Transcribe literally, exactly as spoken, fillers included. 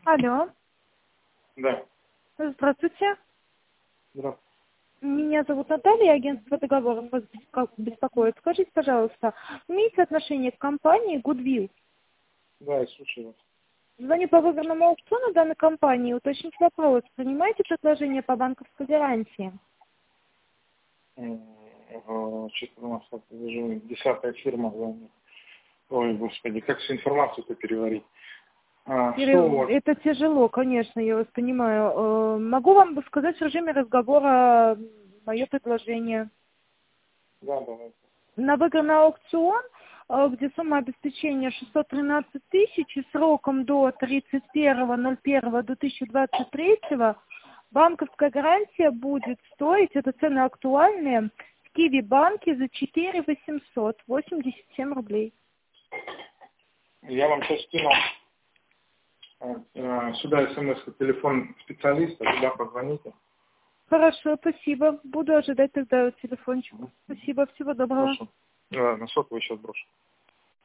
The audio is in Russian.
Алло. Да. Здравствуйте. Здравствуйте. Меня зовут Наталья, агентство договоров вас беспо- беспокоит. Скажите, пожалуйста, имеете отношение к компании Goodwill? Да, я слушаю вас. Звоню по выгодному аукциону данной компании. Уточнить вопрос. Принимаете предложение по банковской гарантии? Что-то у нас как уже десятая фирма звонит. Ой, господи, как всю информацию-то переварить? А, Или что у вас? это тяжело, конечно, я вас понимаю. Э, Могу вам сказать в режиме разговора мое предложение. Да, давайте. На выигранный аукцион, э, где сумма обеспечения шестьсот тринадцать тысяч и сроком до тридцать первого ноль первого две тысячи двадцать третьего, банковская гарантия будет стоить, это цены актуальные, в Киви-банке за четыре тысячи восемьсот восемьдесят семь рублей. Я вам сейчас скинул э, э, сюда смс телефон специалиста, туда позвоните. Хорошо, спасибо. Буду ожидать тогда телефончик. Мгм. Спасибо, всего доброго. Хорошо. Ладно, сотовый сейчас брошу.